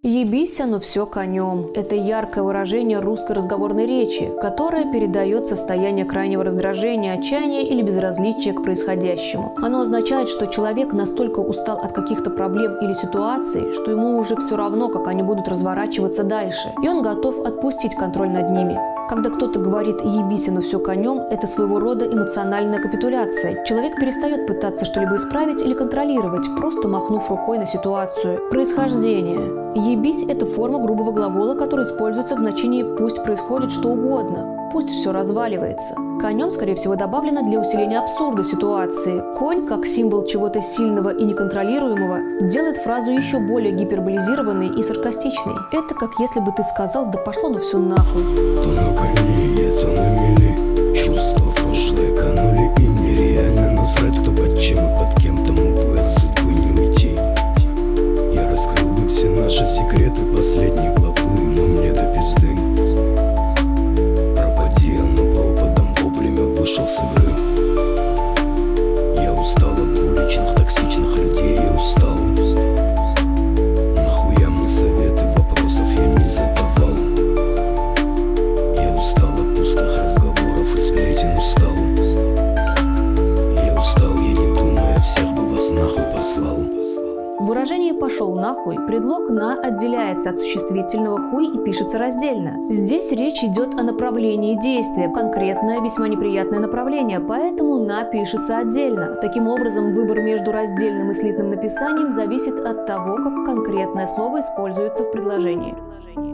Ебись оно все конем. Это яркое выражение русской разговорной речи, которое передает состояние крайнего раздражения, отчаяния или безразличия к происходящему. Оно означает, что человек настолько устал от каких-то проблем или ситуаций, что ему уже все равно, как они будут разворачиваться дальше, и он готов отпустить контроль над ними. Когда кто-то говорит «ебись оно все конем», это своего рода эмоциональная капитуляция. Человек перестает пытаться что-либо исправить или контролировать, просто махнув рукой на ситуацию. Происхождение. «Ебись» – это форма грубого глагола, который используется в значении «пусть происходит что угодно», «пусть все разваливается». Конем, скорее всего, добавлено для усиления абсурда ситуации. Конь, как символ чего-то сильного и неконтролируемого, делает фразу еще более гиперболизированной и саркастичной. Это как если бы ты сказал «да пошло ну все нахуй». То на коне, то на мели, чувства в прошлое канули, и нереально насрать, кто под чем и под кем, тому вы от судьбы не уйти. Я раскрыл бы все наши секреты последней главы, но мне до пизды. Пропади оно пропадом, вовремя вышел с игры. Я устал от двуличных токсичных людей, я устал. Нахуя мне советы, вопросов я не задавал. Я устал от пустых разговоров и сплетен, устал. Я устал, я не думаю, всех бы вас нахуй послал. В выражении «пошел нахуй» предлог «на» отделяется от существительного «хуй» и пишется раздельно. Здесь речь идет о направлении действия, конкретное, весьма неприятное направление, поэтому «на» пишется отдельно. Таким образом, выбор между раздельным и слитным написанием зависит от того, как конкретное слово используется в предложении.